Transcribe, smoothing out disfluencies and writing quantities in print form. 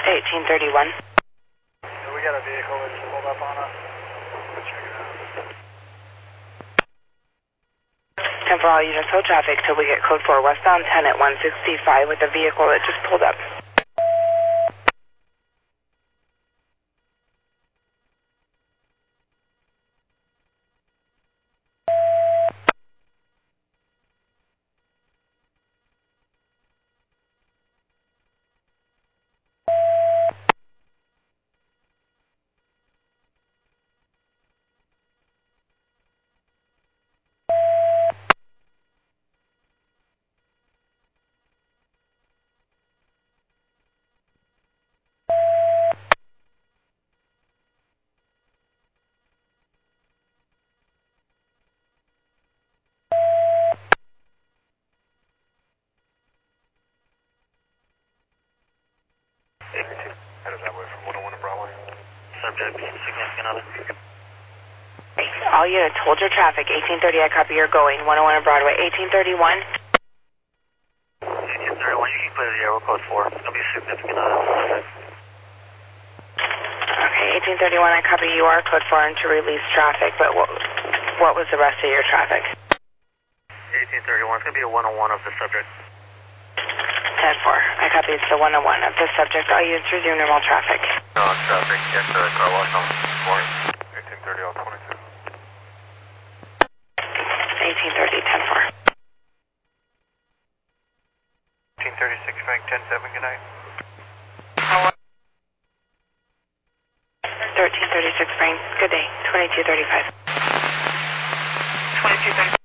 1831. So we got a vehicle that just pulled up on us. Let's check it out. 10 for all units, hold traffic till we get code 4 westbound 10 at 165 with a vehicle that just pulled up. Headed that way from 101 to Broadway. Subject, significant other. All units, hold your traffic. 1830, I copy you're going. 101 on Broadway. 1831. 1831, you can clear the air code 4. It's going to be a significant other. Okay, 1831, I copy you are code 4 and to release traffic, but what was the rest of your traffic? 1831, it's going to be a 101 of the subject. 10-4, I copy it's the 101 of the subject. All units resume normal traffic. No, traffic, get the car wash on. Morning. 1830, all 22. 1830, 10-4. 1836, Frank, 10-7, good night. 1336 Frank, good day. 2235. 2235.